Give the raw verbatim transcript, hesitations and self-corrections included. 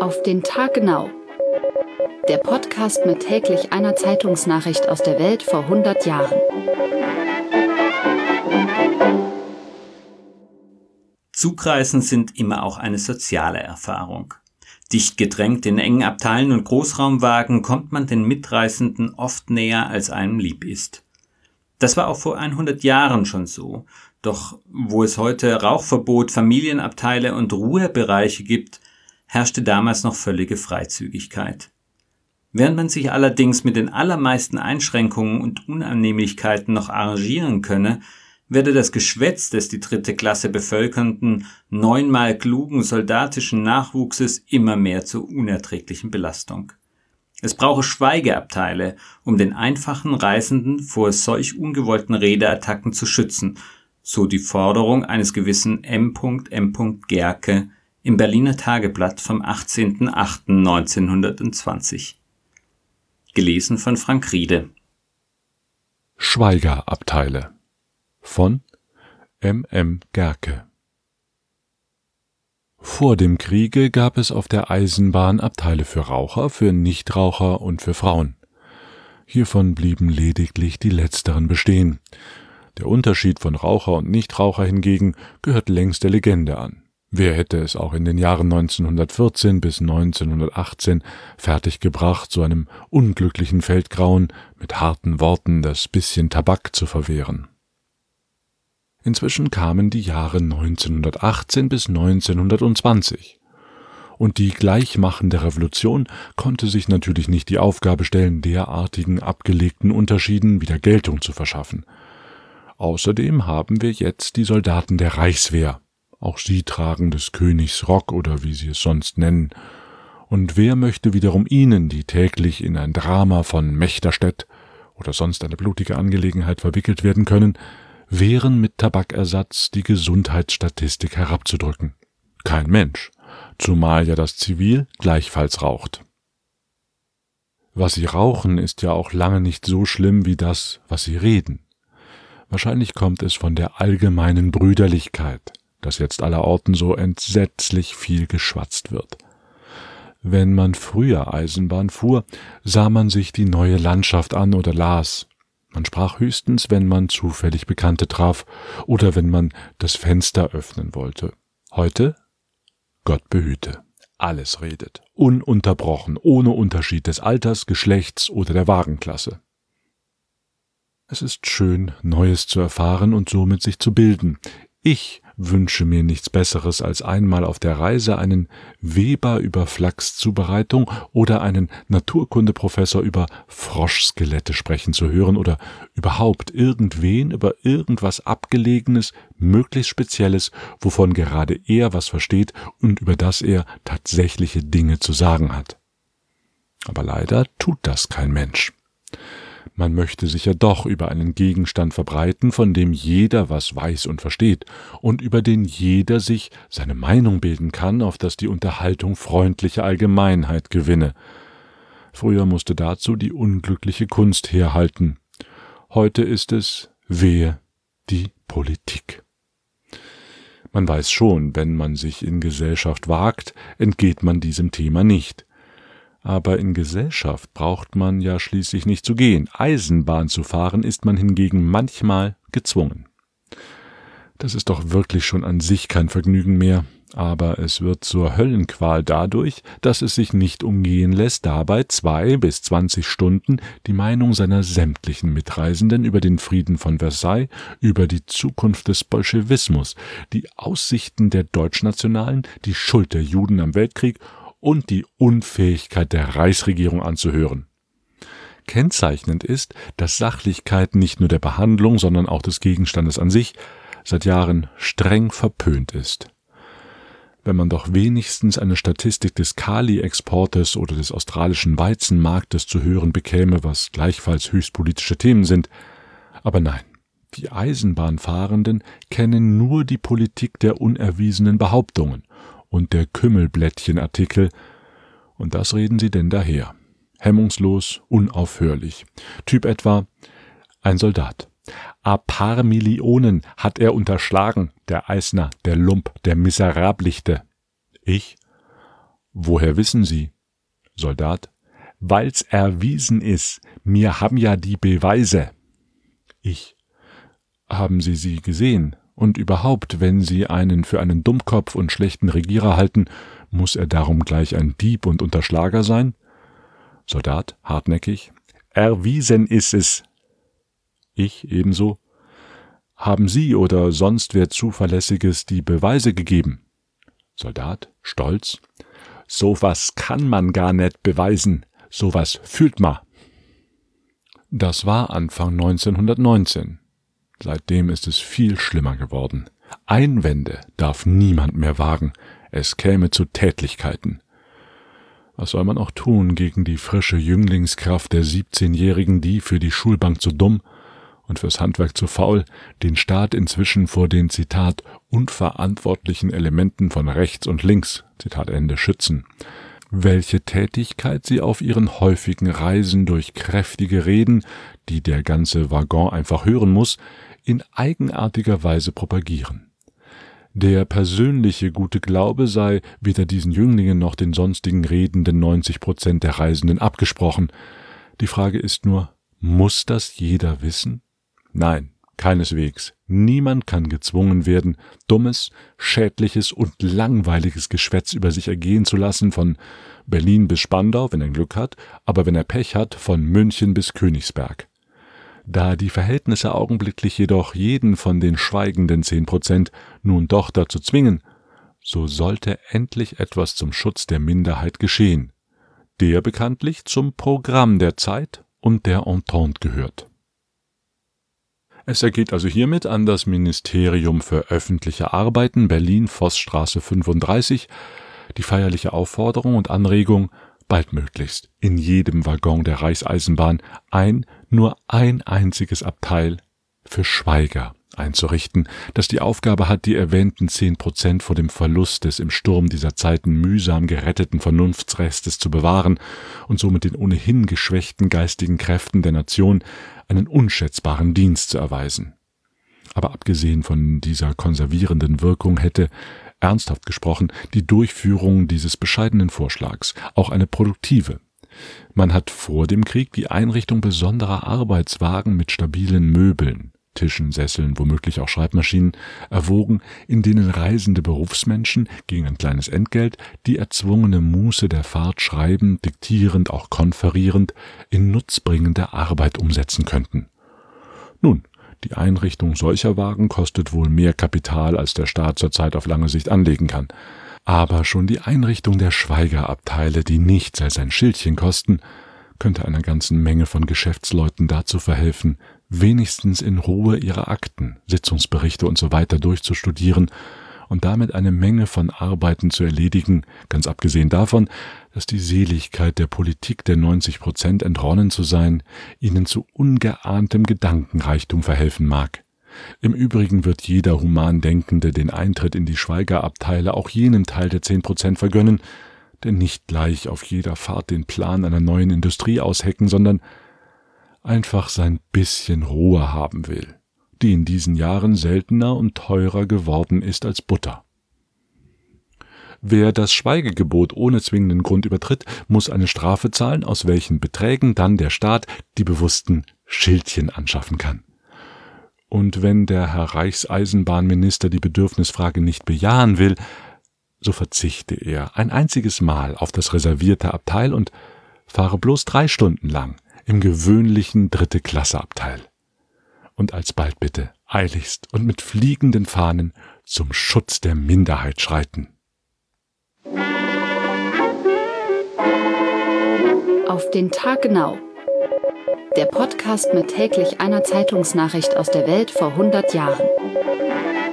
Auf den Tag genau. Der Podcast mit täglich einer Zeitungsnachricht aus der Welt vor hundert Jahren. Zugreisen sind immer auch eine soziale Erfahrung. Dicht gedrängt in engen Abteilen und Großraumwagen kommt man den Mitreisenden oft näher, als einem lieb ist. Das war auch vor hundert Jahren schon so. Doch wo es heute Rauchverbot, Familienabteile und Ruhebereiche gibt, herrschte damals noch völlige Freizügigkeit. Während man sich allerdings mit den allermeisten Einschränkungen und Unannehmlichkeiten noch arrangieren könne, werde das Geschwätz des die dritte Klasse bevölkernden, neunmal klugen soldatischen Nachwuchses immer mehr zur unerträglichen Belastung. Es brauche Schweigeabteile, um den einfachen Reisenden vor solch ungewollten Redeattacken zu schützen, so die Forderung eines gewissen M M Gerke im Berliner Tageblatt vom achtzehnten achten neunzehnhundertzwanzig. Gelesen von Frank Riede. Schweigerabteile von M M Gerke. Vor dem Kriege gab es auf der Eisenbahn Abteile für Raucher, für Nichtraucher und für Frauen. Hiervon blieben lediglich die letzteren bestehen. Der Unterschied von Raucher und Nichtraucher hingegen gehört längst der Legende an. Wer hätte es auch in den Jahren neunzehnhundertvierzehn bis neunzehnhundertachtzehn fertiggebracht, so einem unglücklichen Feldgrauen mit harten Worten das bisschen Tabak zu verwehren? Inzwischen kamen die Jahre neunzehnhundertachtzehn bis neunzehnhundertzwanzig. Und die gleichmachende Revolution konnte sich natürlich nicht die Aufgabe stellen, derartigen abgelegten Unterschieden wieder Geltung zu verschaffen. Außerdem haben wir jetzt die Soldaten der Reichswehr. Auch sie tragen des Königs Rock oder wie sie es sonst nennen. Und wer möchte wiederum ihnen, die täglich in ein Drama von Mechterstedt oder sonst eine blutige Angelegenheit verwickelt werden können, wehren mit Tabakersatz die Gesundheitsstatistik herabzudrücken? Kein Mensch, zumal ja das Zivil gleichfalls raucht. Was sie rauchen, ist ja auch lange nicht so schlimm wie das, was sie reden. Wahrscheinlich kommt es von der allgemeinen Brüderlichkeit, dass jetzt allerorten so entsetzlich viel geschwatzt wird. Wenn man früher Eisenbahn fuhr, sah man sich die neue Landschaft an oder las. Man sprach höchstens, wenn man zufällig Bekannte traf oder wenn man das Fenster öffnen wollte. Heute? Gott behüte. Alles redet, ununterbrochen, ohne Unterschied des Alters, Geschlechts oder der Wagenklasse. Es ist schön, Neues zu erfahren und somit sich zu bilden. Ich wünsche mir nichts Besseres, als einmal auf der Reise einen Weber über Flachszubereitung oder einen Naturkundeprofessor über Froschskelette sprechen zu hören oder überhaupt irgendwen über irgendwas Abgelegenes, möglichst Spezielles, wovon gerade er was versteht und über das er tatsächliche Dinge zu sagen hat. Aber leider tut das kein Mensch. Man möchte sich ja doch über einen Gegenstand verbreiten, von dem jeder was weiß und versteht und über den jeder sich seine Meinung bilden kann, auf dass die Unterhaltung freundliche Allgemeinheit gewinne. Früher musste dazu die unglückliche Kunst herhalten. Heute ist es, wehe, die Politik. Man weiß schon, wenn man sich in Gesellschaft wagt, entgeht man diesem Thema nicht. Aber in Gesellschaft braucht man ja schließlich nicht zu gehen. Eisenbahn zu fahren ist man hingegen manchmal gezwungen. Das ist doch wirklich schon an sich kein Vergnügen mehr, aber es wird zur Höllenqual dadurch, dass es sich nicht umgehen lässt, dabei zwei bis zwanzig Stunden die Meinung seiner sämtlichen Mitreisenden über den Frieden von Versailles, über die Zukunft des Bolschewismus, die Aussichten der Deutschnationalen, die Schuld der Juden am Weltkrieg und die Unfähigkeit der Reichsregierung anzuhören. Kennzeichnend ist, dass Sachlichkeit nicht nur der Behandlung, sondern auch des Gegenstandes an sich seit Jahren streng verpönt ist. Wenn man doch wenigstens eine Statistik des Kali-Exportes oder des australischen Weizenmarktes zu hören bekäme, was gleichfalls höchst politische Themen sind. Aber nein, die Eisenbahnfahrenden kennen nur die Politik der unerwiesenen Behauptungen und der Kümmelblättchenartikel, und das reden sie denn daher. Hemmungslos, unaufhörlich. Typ etwa: ein Soldat. A paar Millionen hat er unterschlagen, der Eisner, der Lump, der Miserablichte. Ich: Woher wissen Sie? Soldat: Weil's erwiesen ist. Mir haben ja die Beweise. Ich: Haben Sie sie gesehen? Und überhaupt, wenn Sie einen für einen Dummkopf und schlechten Regierer halten, muss er darum gleich ein Dieb und Unterschlager sein? Soldat, hartnäckig: Erwiesen ist es. Ich ebenso: Haben Sie oder sonst wer Zuverlässiges die Beweise gegeben? Soldat, stolz: Sowas kann man gar nicht beweisen, sowas fühlt man. Das war Anfang neunzehnhundertneunzehn. Seitdem ist es viel schlimmer geworden. Einwände darf niemand mehr wagen, es käme zu Tätlichkeiten. Was soll man auch tun gegen die frische Jünglingskraft der siebzehnjährigen, die für die Schulbank zu dumm und fürs Handwerk zu faul den Staat inzwischen vor den, Zitat, unverantwortlichen Elementen von rechts und links, Zitat Ende, schützen. Welche Tätigkeit sie auf ihren häufigen Reisen durch kräftige Reden, die der ganze Waggon einfach hören muss, in eigenartiger Weise propagieren. Der persönliche gute Glaube sei weder diesen Jünglingen noch den sonstigen redenden neunzig Prozent der Reisenden abgesprochen. Die Frage ist nur, muss das jeder wissen? Nein, keineswegs. Niemand kann gezwungen werden, dummes, schädliches und langweiliges Geschwätz über sich ergehen zu lassen, von Berlin bis Spandau, wenn er Glück hat, aber wenn er Pech hat, von München bis Königsberg. Da die Verhältnisse augenblicklich jedoch jeden von den schweigenden zehn Prozent nun doch dazu zwingen, so sollte endlich etwas zum Schutz der Minderheit geschehen, der bekanntlich zum Programm der Zeit und der Entente gehört. Es ergeht also hiermit an das Ministerium für öffentliche Arbeiten, Berlin, Vossstraße fünfunddreißig, die feierliche Aufforderung und Anregung, baldmöglichst in jedem Waggon der Reichseisenbahn ein, nur ein einziges Abteil für Schweiger einzurichten, das die Aufgabe hat, die erwähnten zehn Prozent vor dem Verlust des im Sturm dieser Zeiten mühsam geretteten Vernunftsrestes zu bewahren und somit den ohnehin geschwächten geistigen Kräften der Nation einen unschätzbaren Dienst zu erweisen. Aber abgesehen von dieser konservierenden Wirkung hätte, ernsthaft gesprochen, die Durchführung dieses bescheidenen Vorschlags auch eine produktive. Man hat vor dem Krieg die Einrichtung besonderer Arbeitswagen mit stabilen Möbeln, Tischen, Sesseln, womöglich auch Schreibmaschinen, erwogen, in denen reisende Berufsmenschen gegen ein kleines Entgelt die erzwungene Muße der Fahrt schreibend, diktierend, auch konferierend, in nutzbringende Arbeit umsetzen könnten. Nun, die Einrichtung solcher Wagen kostet wohl mehr Kapital, als der Staat zurzeit auf lange Sicht anlegen kann. Aber schon die Einrichtung der Schweigerabteile, die nichts als ein Schildchen kosten, könnte einer ganzen Menge von Geschäftsleuten dazu verhelfen, wenigstens in Ruhe ihre Akten, Sitzungsberichte usw. durchzustudieren und damit eine Menge von Arbeiten zu erledigen, ganz abgesehen davon, dass die Seligkeit der Politik der neunzig Prozent entronnen zu sein, ihnen zu ungeahntem Gedankenreichtum verhelfen mag. Im Übrigen wird jeder human Denkende den Eintritt in die Schweigerabteile auch jenem Teil der zehn Prozent vergönnen, der nicht gleich auf jeder Fahrt den Plan einer neuen Industrie aushecken, sondern einfach sein bisschen Ruhe haben will, die in diesen Jahren seltener und teurer geworden ist als Butter. Wer das Schweigegebot ohne zwingenden Grund übertritt, muss eine Strafe zahlen, aus welchen Beträgen dann der Staat die bewussten Schildchen anschaffen kann. Und wenn der Herr Reichseisenbahnminister die Bedürfnisfrage nicht bejahen will, so verzichte er ein einziges Mal auf das reservierte Abteil und fahre bloß drei Stunden lang im gewöhnlichen Dritte-Klasse-Abteil. Und alsbald bitte eiligst und mit fliegenden Fahnen zum Schutz der Minderheit schreiten. Auf den Tag genau. Der Podcast mit täglich einer Zeitungsnachricht aus der Welt vor hundert Jahren.